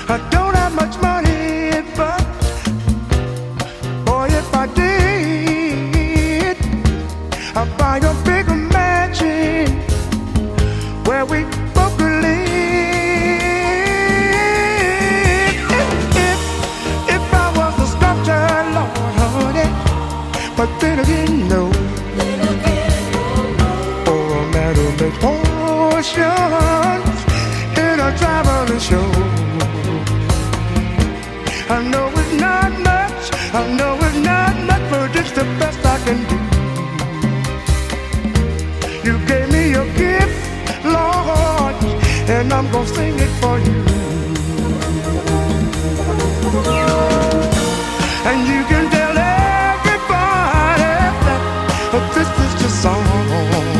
I don't have much money, but boy, if I did, I'd buy a bigger mansion where we both could live. If I was a sculptor, Lord, honey, but then again, no. Or a man who makes potions in a traveling show. I know it's not much, I know it's not much, but it's the best I can do. You gave me a gift, Lord, and I'm gonna sing it for you. And you can tell everybody that this is your song.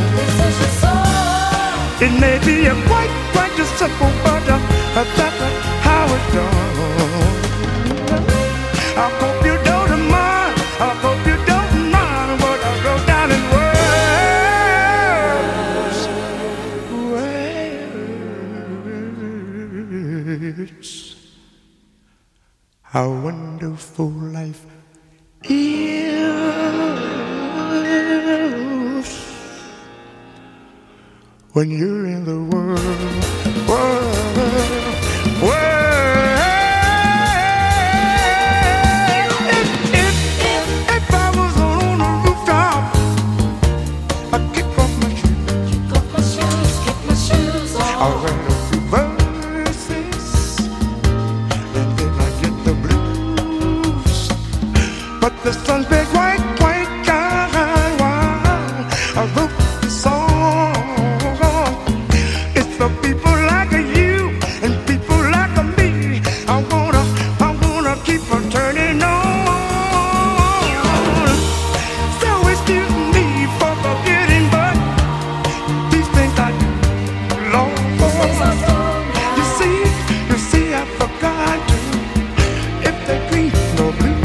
It may be a quite a simple, but that's how it's done. I hope you don't mind, I hope you don't mind what I wrote down in words. How wonderful life is when you're in the world. If I was on a rooftop, I'd kick off my shoes, I'll write a few verses, and then I get the blues. But the sun's been quite kind while I wrote the song. It's for people like you and people like me. I wanna keep on turning on. So excuse me for forgetting, but these things I do, Lord. You see, I forgot to. If they green or blue.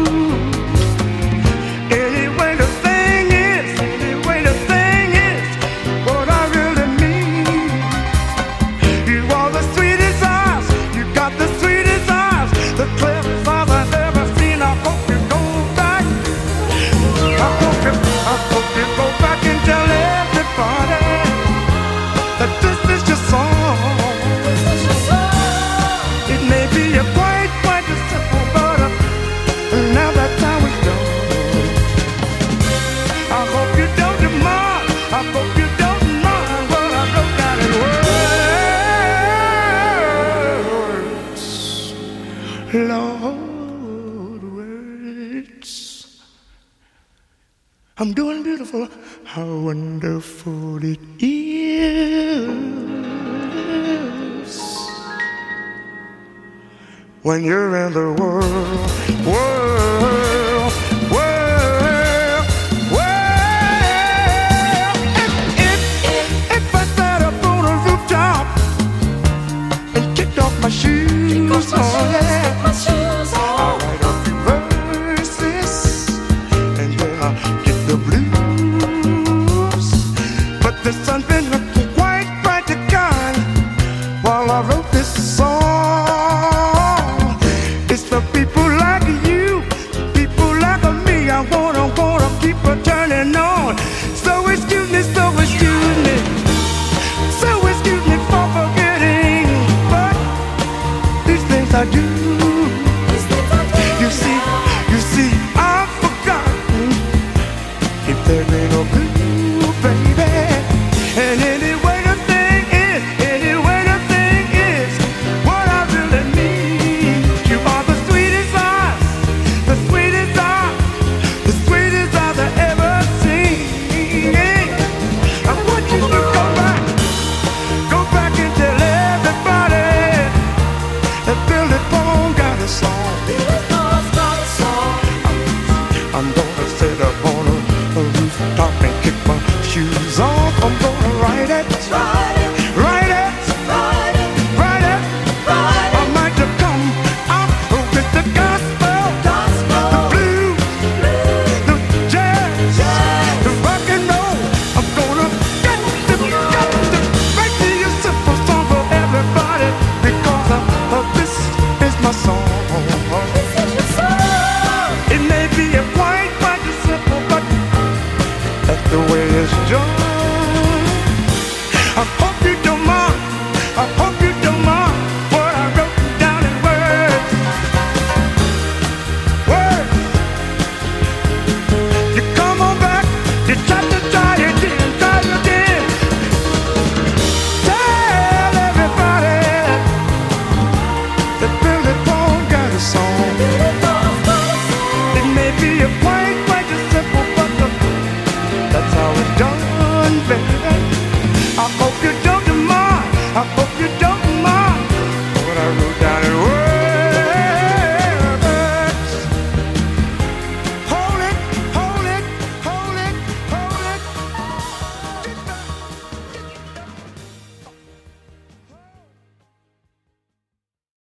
Anyway, the thing is, what I really mean. You are the sweetest eyes, you got the sweetest eyes, the cleverest eyes I've ever seen. I hope you go back. I hope you go back and tell everybody that this is your song. It may be a quite a simple, but now that's how it goes. I hope you don't mind, I hope you don't mind what I wrote down in words. Lord, words. I'm doing beautiful. How wonderful it is when you're in the world. If I sat up on a rooftop and kicked off my shoes, I'll write a few verses, and then I'll get the blues. But the sun's been quite bright to kind while I wrote this song.